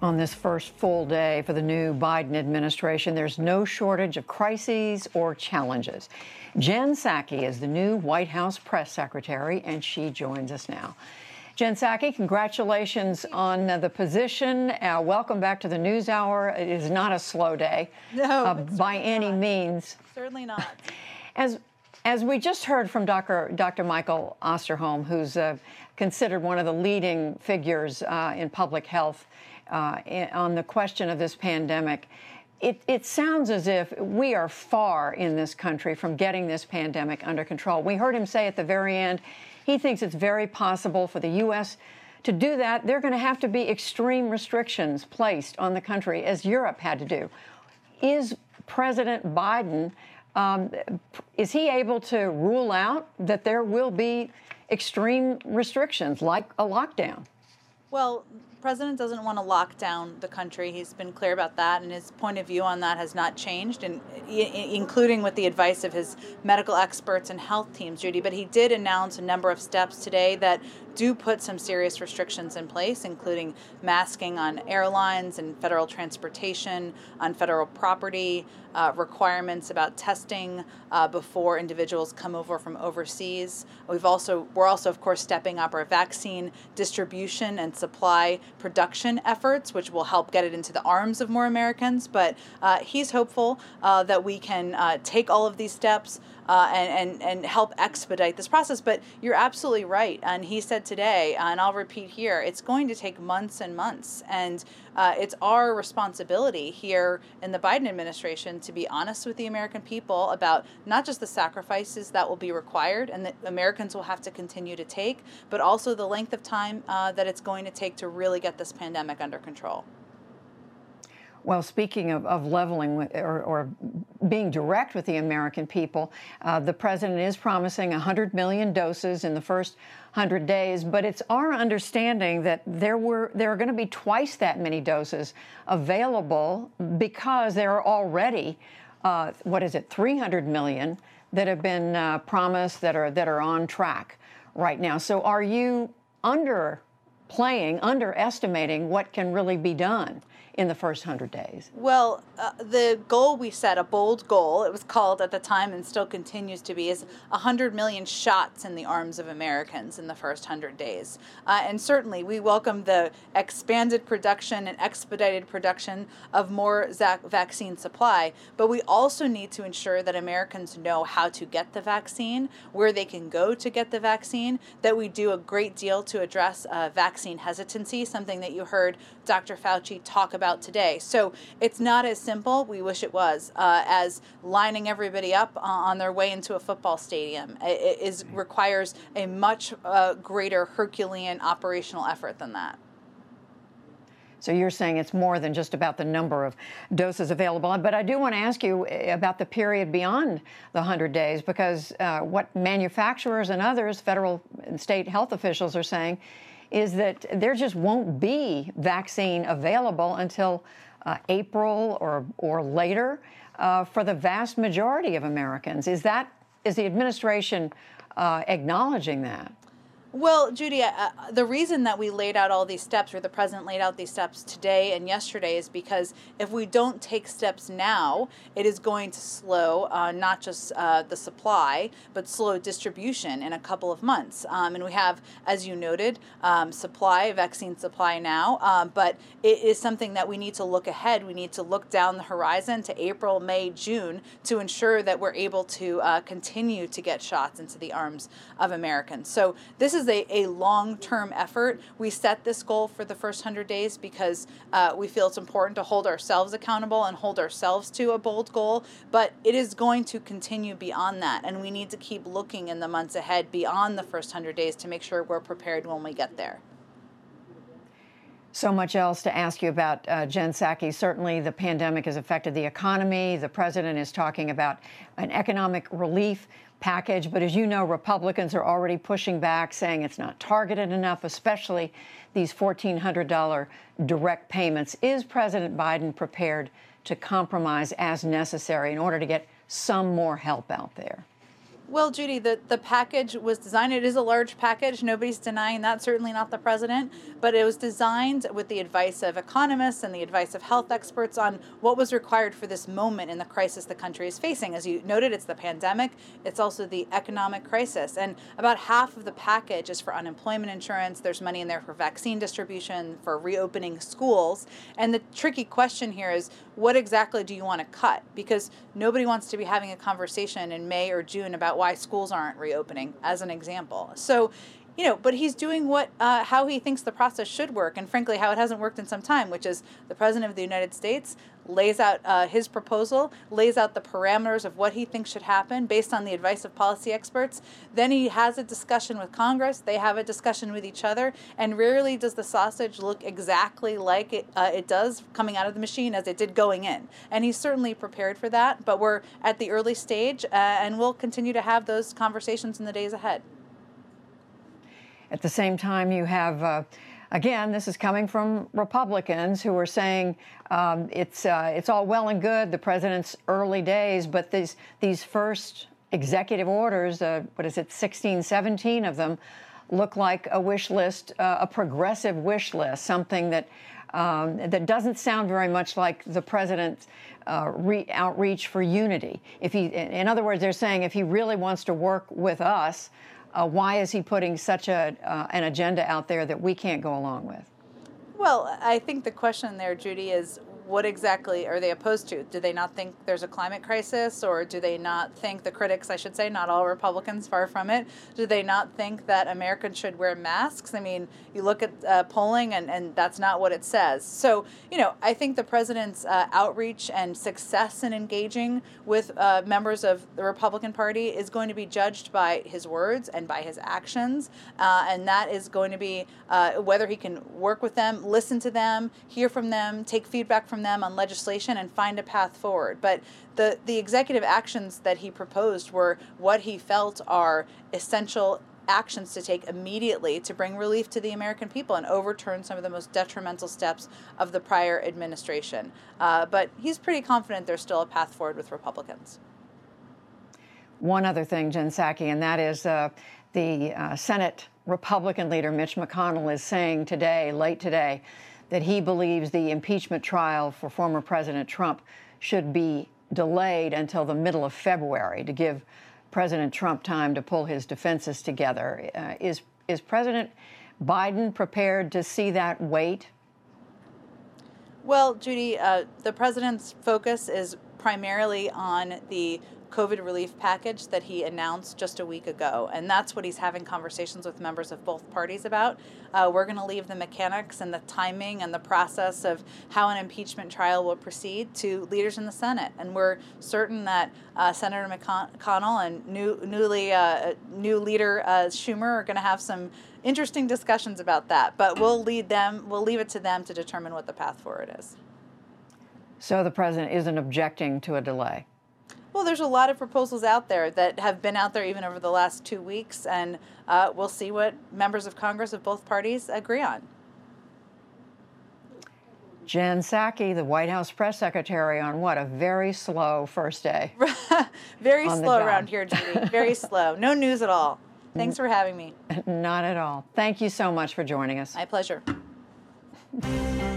On this first full day for the new Biden administration, there's no shortage of crises or challenges. Jen Psaki is the new White House press secretary, and she joins us now. Jen Psaki, congratulations on the position. Welcome back to the NewsHour. It is not a slow day by any means. Certainly not. As we just heard from Dr. Michael Osterholm, who's considered one of the leading figures in public health on the question of this pandemic, it sounds as if we are far in this country from getting this pandemic under control. We heard him say at the very end, he thinks it's very possible for the U.S. to do that. There are going to have to be extreme restrictions placed on the country, as Europe had to do. Is President Biden, is he able to rule out that there will be extreme restrictions like a lockdown? Well, the president doesn't want to lock down the country. He's been clear about that, and his point of view on that has not changed, and including with the advice of his medical experts and health teams, Judy. But he did announce a number of steps today that do put some serious restrictions in place, including masking on airlines and federal transportation, on federal property, requirements about testing before individuals come over from overseas. We're also, of course, stepping up our vaccine distribution and supply production efforts, which will help get it into the arms of more Americans. But he's hopeful that we can take all of these steps and help expedite this process. But you're absolutely right. And he said today, and I'll repeat here, it's going to take months and months. And it's our responsibility here in the Biden administration to be honest with the American people about not just the sacrifices that will be required and that Americans will have to continue to take, but also the length of time that it's going to take to really get this pandemic under control. Well, speaking of leveling with, or being direct with the American people, the president is promising 100 million doses in the first 100 days. But it's our understanding that there are going to be twice that many doses available because there are already, 300 million that have been promised that are on track right now. So are you underestimating what can really be done in the first 100 days? Well, the goal we set, a bold goal, it was called at the time and still continues to be, is 100 million shots in the arms of Americans in the first 100 days. And certainly we welcome the expanded production and expedited production of more vaccine supply, but we also need to ensure that Americans know how to get the vaccine, where they can go to get the vaccine, that we do a great deal to address vaccine hesitancy, something that you heard Dr. Fauci talk about today. So it's not as simple, we wish it was, as lining everybody up on their way into a football stadium. It requires a much greater Herculean operational effort than that. So you're saying it's more than just about the number of doses available. But I do want to ask you about the period beyond the 100 days, because what manufacturers and others, federal and state health officials, are saying is that there just won't be vaccine available until April or later for the vast majority of Americans. Is the administration acknowledging that? Well, Judy, the reason that we laid out all these steps, or the president laid out these steps today and yesterday, is because if we don't take steps now, it is going to slow not just the supply, but slow distribution in a couple of months. And we have, as you noted, vaccine supply now, but it is something that we need to look ahead. We need to look down the horizon to April, May, June to ensure that we're able to continue to get shots into the arms of Americans. So this is a long-term effort. We set this goal for the first 100 days because we feel it's important to hold ourselves accountable and hold ourselves to a bold goal, but it is going to continue beyond that, and we need to keep looking in the months ahead beyond the first 100 days to make sure we're prepared when we get there. So much else to ask you about, Jen Psaki. Certainly the pandemic has affected the economy. The president is talking about an economic relief package. But as you know, Republicans are already pushing back, saying it's not targeted enough, especially these $1,400 direct payments. Is President Biden prepared to compromise as necessary in order to get some more help out there? Well, Judy, the package was designed, it is a large package, nobody's denying that, certainly not the president, but it was designed with the advice of economists and the advice of health experts on what was required for this moment in the crisis the country is facing. As you noted, it's the pandemic, it's also the economic crisis, and about half of the package is for unemployment insurance, there's money in there for vaccine distribution, for reopening schools, and the tricky question here is, what exactly do you want to cut? Because nobody wants to be having a conversation in May or June about why schools aren't reopening, as an example. So, but he's doing how he thinks the process should work, and frankly, how it hasn't worked in some time, which is the President of the United States lays out his proposal, lays out the parameters of what he thinks should happen based on the advice of policy experts. Then he has a discussion with Congress, they have a discussion with each other, and rarely does the sausage look exactly like it does coming out of the machine as it did going in. And he's certainly prepared for that, but we're at the early stage, and we'll continue to have those conversations in the days ahead. At the same time, you have, again, this is coming from Republicans who are saying it's all well and good, the president's early days, but these first executive orders, 16, 17 of them, look like a wish list, a progressive wish list, something that doesn't sound very much like the president's outreach for unity. In other words, they're saying if he really wants to work with us, why is he putting such an agenda out there that we can't go along with? Well, I think the question there, Judy, is what exactly are they opposed to? Do they not think there's a climate crisis, or do they not think, the critics, I should say, not all Republicans, far from it, do they not think that Americans should wear masks? I mean, you look at polling, and that's not what it says. So, I think the president's outreach and success in engaging with members of the Republican Party is going to be judged by his words and by his actions, and that is going to be whether he can work with them, listen to them, hear from them, take feedback from them on legislation, and find a path forward. But the executive actions that he proposed were what he felt are essential actions to take immediately to bring relief to the American people and overturn some of the most detrimental steps of the prior administration. But he's pretty confident there's still a path forward with Republicans. One other thing, Jen Psaki, and that is the Senate Republican leader Mitch McConnell is saying today, late today, that he believes the impeachment trial for former President Trump should be delayed until the middle of February to give President Trump time to pull his defenses together. Is President Biden prepared to see that wait? Well, Judy, the president's focus is primarily on the COVID relief package that he announced just a week ago, and that's what he's having conversations with members of both parties about. We're going to leave the mechanics and the timing and the process of how an impeachment trial will proceed to leaders in the Senate, and we're certain that Senator McConnell and new leader Schumer are going to have some interesting discussions about that. But we'll leave it to them to determine what the path forward is. So the president isn't objecting to a delay? Well, there's a lot of proposals out there that have been out there even over the last 2 weeks, and we'll see what members of Congress of both parties agree on. Jen Psaki, the White House press secretary, on what, a very slow first day. Very slow around here, Judy. Very slow. No news at all. Thanks for having me. Not at all. Thank you so much for joining us. My pleasure.